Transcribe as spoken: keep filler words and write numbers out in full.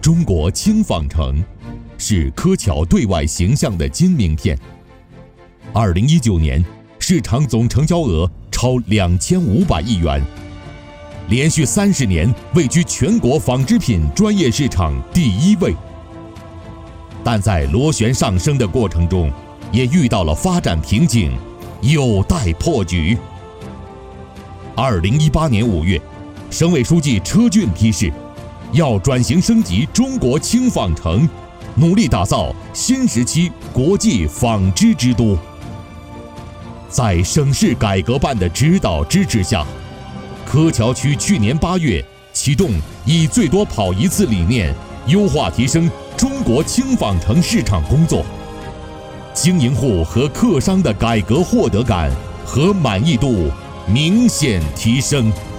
中国轻纺城是柯桥对外形象的金名片。二零一九年，市场总成交额超两千五百亿元，连续三十年位居全国纺织品专业市场第一位。但在螺旋上升的过程中，也遇到了发展瓶颈，有待破局。二零一八年五月，省委书记车俊批示，要转型升级中国轻纺城，努力打造新时期国际纺织之都。在省市改革办的指导支持下，柯桥区去年八月启动以最多跑一次理念，优化提升中国轻纺城市场工作，经营户和客商的改革获得感和满意度明显提升。